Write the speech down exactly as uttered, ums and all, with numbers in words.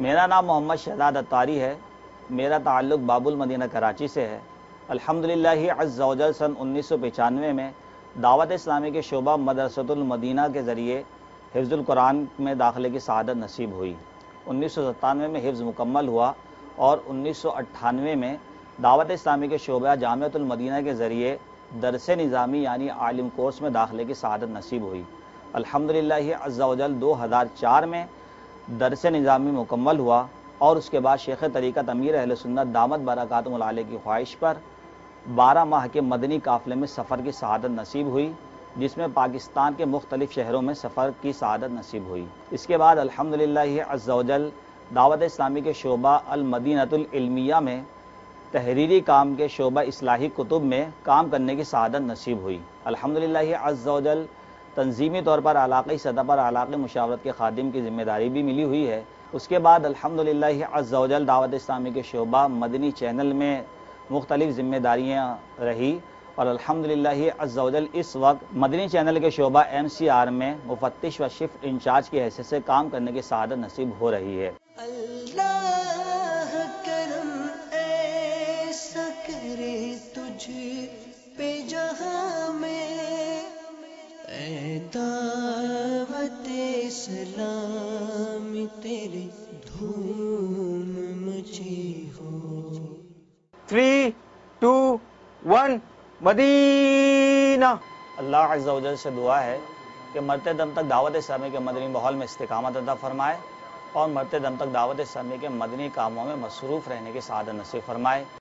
میرا نام محمد شہزاد اتاری ہے. میرا تعلق باب المدینہ کراچی سے ہے. الحمدللہ عز و جل سن انیس سو پچانوے میں دعوت اسلامی کے شعبہ مدرسۃ المدینہ کے ذریعے حفظ القرآن میں داخلے کی سعادت نصیب ہوئی. انیس سو ستانوے میں حفظ مکمل ہوا اور انیس سو اٹھانوے میں دعوت اسلامی کے شعبہ جامعۃ المدینہ کے ذریعے درس نظامی یعنی عالم کورس میں داخلے کی سعادت نصیب ہوئی. الحمدللہ عز و جل دو ہزار چار میں درس نظامی مکمل ہوا اور اس کے بعد شیخ طریقت امیر اہل سنت دامت برکاتہم العالیہ کی خواہش پر بارہ ماہ کے مدنی قافلے میں سفر کی سعادت نصیب ہوئی، جس میں پاکستان کے مختلف شہروں میں سفر کی سعادت نصیب ہوئی. اس کے بعد الحمدللہ عز و جل دعوت اسلامی کے شعبہ المدینۃ العلمیہ میں تحریری کام کے شعبہ اصلاحی کتب میں کام کرنے کی سعادت نصیب ہوئی. الحمدللہ عز و جل تنظیمی طور پر علاقائی سطح پر علاقائی مشاورت کے خادم کی ذمہ داری بھی ملی ہوئی ہے. اس کے بعد الحمدللہ عز و جل دعوت اسلامی کے شعبہ مدنی چینل میں مختلف ذمہ داریاں رہی اور الحمدللہ عز و جل اس وقت مدنی چینل کے شعبہ ایم سی آر میں مفتش و شفٹ انچارج کی حیثیت سے کام کرنے کی سعادت نصیب ہو رہی ہے. اللہ کرم ایسا کرے تجھ پہ جہاں میں، اے دعوت اسلام تیری دھوم مچی ہو. تھری ٹو ون مدینہ. اللہ عز و جل سے دعا ہے کہ مرتے دم تک دعوت اسلامی کے مدنی ماحول میں استقامت عطا فرمائے اور مرتے دم تک دعوت اسلامی کے مدنی کاموں میں مصروف رہنے کی سعادت نصیب فرمائے.